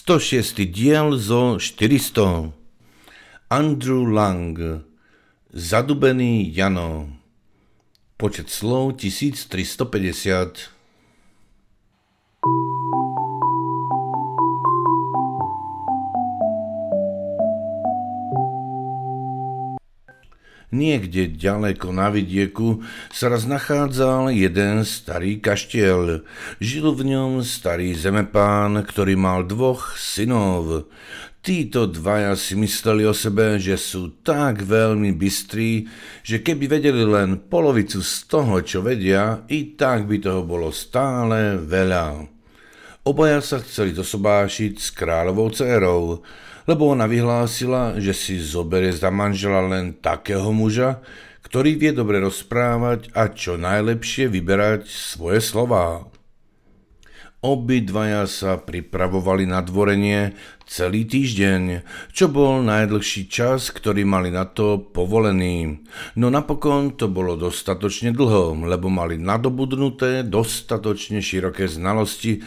106. diel zo 400. Andrew Lang. Zadubený Jano. Počet slov 1350. Niekde ďaleko na vidieku sa raz nachádzal jeden starý kaštiel. Žil v ňom starý zemepán, ktorý mal 2 synov. Títo dvaja si mysleli o sebe, že sú tak veľmi bystrí, že keby vedeli len polovicu z toho, čo vedia, i tak by toho bolo stále veľa. Obaja sa chceli zosobášiť s kráľovou dcérou, lebo ona vyhlásila, že si zoberie za manžela len takého muža, ktorý vie dobre rozprávať a čo najlepšie vyberať svoje slová. Obidvaja sa pripravovali na dvorenie celý týždeň, čo bol najdlhší čas, ktorý mali na to povolený. No napokon to bolo dostatočne dlho, lebo mali nadobudnuté dostatočne široké znalosti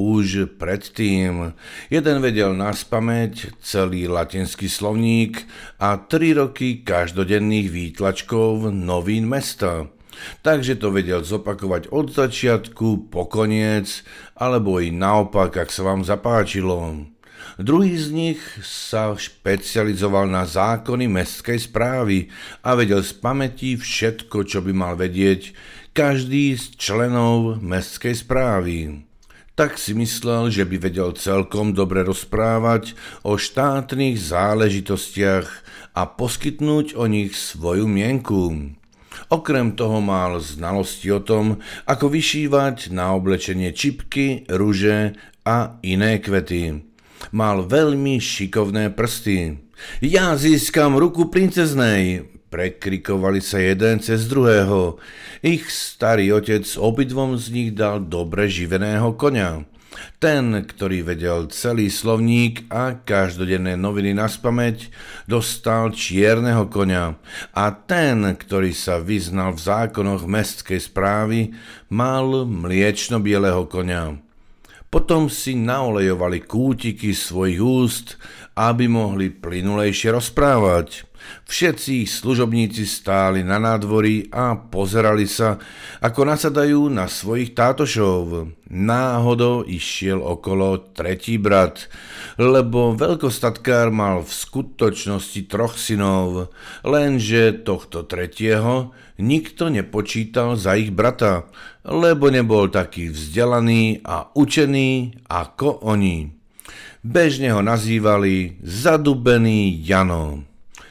už predtým. Jeden vedel naspamäť celý latinský slovník a 3 roky každodenných výtlačkov novín mesta. Takže to vedel zopakovať od začiatku po koniec, alebo i naopak, ak sa vám zapáčilo. Druhý z nich sa špecializoval na zákony mestskej správy a vedel z pamäti všetko, čo by mal vedieť každý z členov mestskej správy. Tak si myslel, že by vedel celkom dobre rozprávať o štátnych záležitostiach a poskytnúť o nich svoju mienku. Okrem toho mal znalosti o tom, ako vyšívať na oblečenie čipky, ruže a iné kvety. Mal veľmi šikovné prsty. Ja získam ruku princeznej, prekrikovali sa jeden cez druhého. Ich starý otec obidvom z nich dal dobre živeného koňa. Ten, ktorý vedel celý slovník a každodenné noviny naspamäť, dostal čierneho koňa a ten, ktorý sa vyznal v zákonoch mestskej správy, mal mliečno-bieleho koňa. Potom si naolejovali kútiky svojich úst, aby mohli plynulejšie rozprávať. Všetci ich služobníci stáli na nádvorí a pozerali sa, ako nasadajú na svojich tátošov. Náhodou išiel okolo 3. brat, lebo veľkostatkár mal v skutočnosti 3 synov, lenže tohto 3. nikto nepočítal za ich brata, lebo nebol taký vzdelaný a učený ako oni. Bežne ho nazývali Zadubený Jano.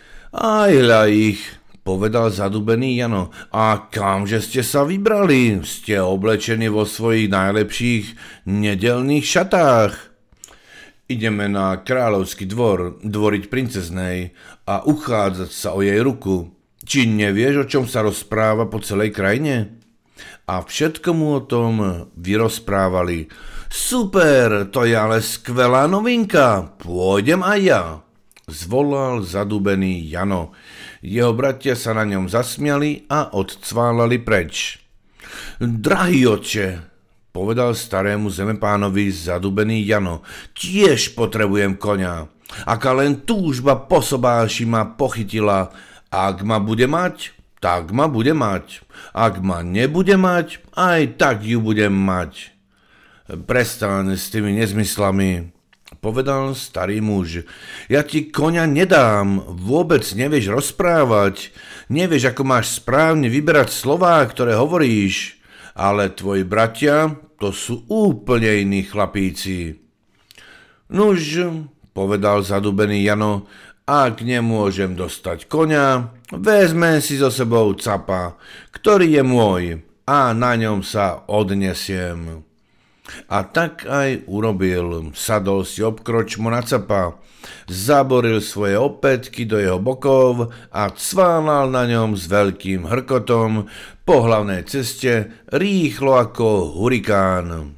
Ajľa ich, povedal Zadubený Jano, a kamže ste sa vybrali? Ste oblečení vo svojich najlepších nedeľných šatách. Ideme na kráľovský dvor, dvoriť princeznej a uchádzať sa o jej ruku. Či nevieš, o čom sa rozpráva po celej krajine? A všetko mu o tom vyrozprávali. Super, to je ale skvelá novinka, pôjdem aj ja. Zvolal Zadubený Jano. Jeho bratia sa na ňom zasmiali a odcválali preč. Drahý oče, povedal starému zemepánovi Zadubený Jano, tiež potrebujem koňa. Aká len túžba po sobáši ma pochytila, ak ma bude mať, tak ma bude mať. Ak ma nebude mať, aj tak ju budem mať. Prestaň s tými nezmyslami, povedal starý muž. Ja ti koňa nedám, vôbec nevieš rozprávať, nevieš, ako máš správne vyberať slová, ktoré hovoríš, ale tvoji bratia, to sú úplne iní chlapíci. Nuž, povedal Zadubený Jano, ak nemôžem dostať koňa, vezme si so sebou capa, ktorý je môj, a na ňom sa odnesiem. A tak aj urobil. Sadol si obkročmo na capa, zaboril svoje opätky do jeho bokov a cválal na ňom s veľkým hrkotom po hlavnej ceste rýchlo ako hurikán.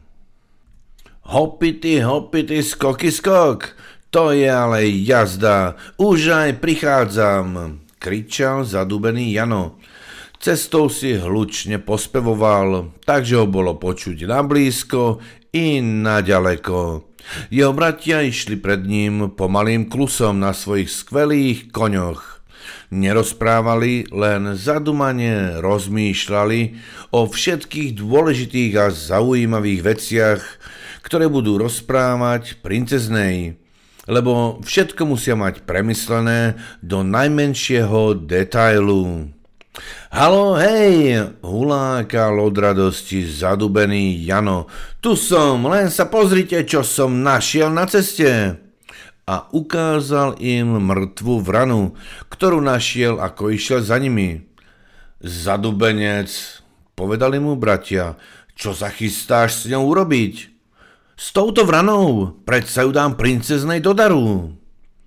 Hopity, skoky, skok, to je ale jazda, už aj prichádzam, kričal Zadubený Jano. Cestou si hlučne pospevoval, takže ho bolo počuť nablízko i naďaleko. Jeho bratia išli pred ním pomalým klusom na svojich skvelých koňoch. Nerozprávali, len zadumane rozmýšľali o všetkých dôležitých a zaujímavých veciach, ktoré budú rozprávať princeznej, lebo všetko musia mať premyslené do najmenšieho detailu. Haló, hej, hulákal od radosti zadubený Jano. Tu som, len sa pozrite, čo som našiel na ceste. A ukázal im mŕtvu vranu, ktorú našiel, ako išiel za nimi. Zadubenec, povedali mu bratia, čo sa chystáš s ňou urobiť? S touto vranou, predsa ju dám princeznej do daru.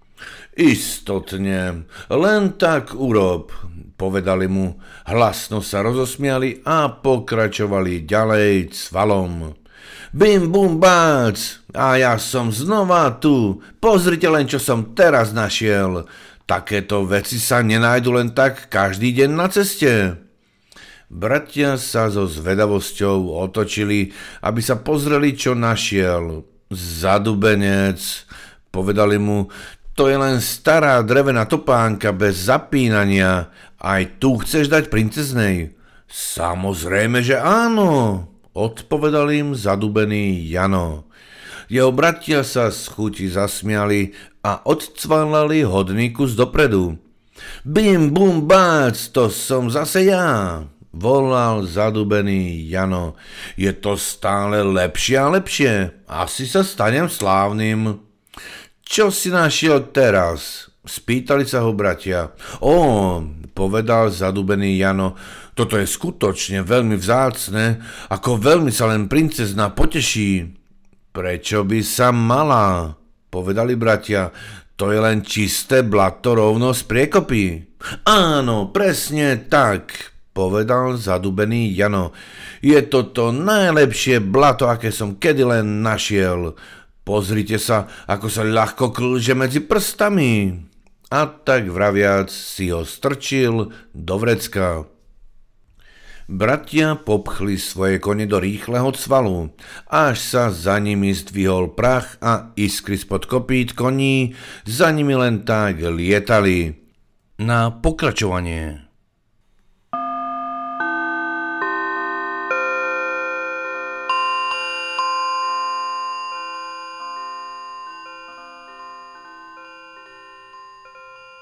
Istotne, len tak urob, povedali mu, hlasno sa rozosmiali a pokračovali ďalej cvalom. Bim bum bác, a ja som znova tu, pozrite len, čo som teraz našiel. Takéto veci sa nenájdu len tak každý deň na ceste. Bratia sa so zvedavosťou otočili, aby sa pozreli, čo našiel. Zadubenec, povedali mu, to je len stará drevená topánka bez zapínania. Aj tu chceš dať princeznej? Samozrejme, že áno, odpovedal im zadubený Jano. Jeho bratia sa z chuti zasmiali a odcválali hodný kus dopredu. Bim bum bác, to som zase ja, volal zadubený Jano. Je to stále lepšie a lepšie, asi sa stanem slávnym. Čo si našiel teraz? Spýtali sa ho bratia. Povedal zadubený Jano, toto je skutočne veľmi vzácne, ako veľmi sa len princezna poteší. Prečo by sa mala? Povedali bratia, to je len čisté blato rovno z priekopy. Áno, presne tak, povedal zadubený Jano. Je to najlepšie blato, aké som kedy len našiel. Pozrite sa, ako sa ľahko klže medzi prstami. A tak vraviac si ho strčil do vrecka. Bratia popchli svoje kone do rýchleho cvalu, až sa za nimi zdvihol prach a iskry spod kopít koní za nimi len tak lietali. Na pokračovanie.